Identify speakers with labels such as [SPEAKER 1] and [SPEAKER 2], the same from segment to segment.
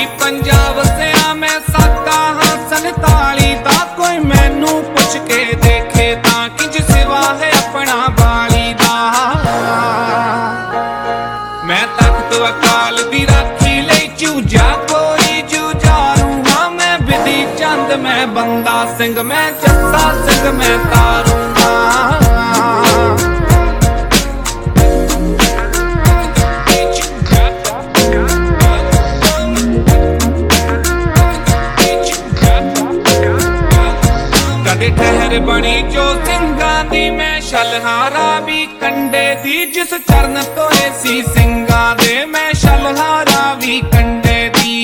[SPEAKER 1] पंजाब से मैं सादा हाँ 47 दा कोई मैनू पुछ के देखे तां किंज सिवा है अपना बाली दा। मैं तख्त अकाल दी राखी लई चूजा कोई जूझारू हाँ मैं बिधी चंद मैं बंदा सिंह मैं जस्सा सिंह मैं तारू ठहर बनी जो सिंगा दी मैं शलहारा भी कंडे दी जिस चरण तो ऐसी सिंगा दे मैं शलहारा भी कंडे दी।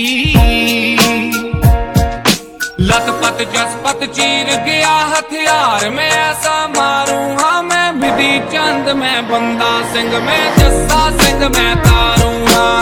[SPEAKER 1] लतपत जसपत चीर गया हथियार मैं ऐसा मारूं हाँ मैं बिधी चंद मैं बंदा सिंह मैं जस्सा सिंह मैं तारू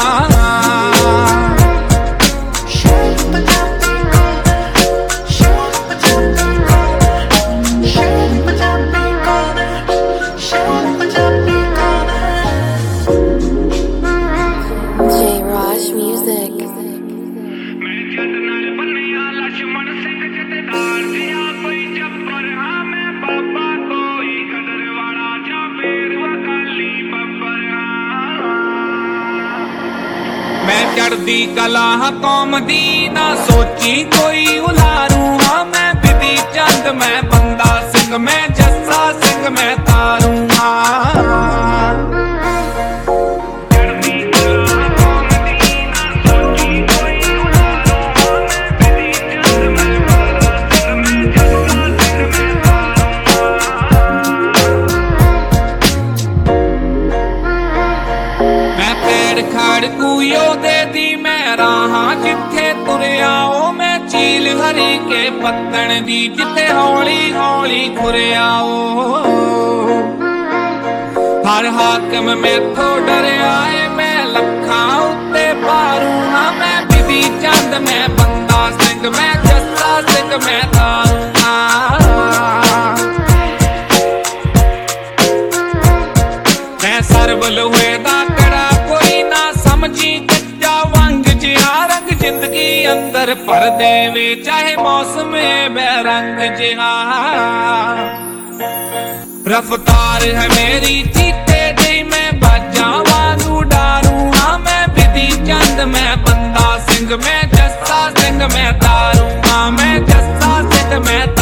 [SPEAKER 1] मैं चढ़दी कला हाँ कौम दी ना सोची कोई उलारू हाँ मैं बिधी चंद मैं बंदा सिंह मैं जस्सा सिंह मैं तारू दे दी मैं राहां जिथे तुरया ओ मैं चील हरी के पत्तन दी जिथे हौली हौली खुरया ओ। हर हाकम मैथों डरिया है मैं लखां उत्ते पारू हाँ मैं बिधी चंद मैं बंदा सिंह मैं जस्सा सिंह मैं तारू मैं सरबल हुए दा कड़ा कोई ना समझी कच्चा वंग जिहा रंग जिंदगी अंदर भर देवे चाहे मौसम बेरंग जिहा। रफ्तार है मेरी चीते दी मैं बाजा वांगू डारू हाँ मैं बिधी चंद मैं बंदा सिंह मैं जस्सा सिंह मैं तारू हाँ मैं जस्सा सिंह मैं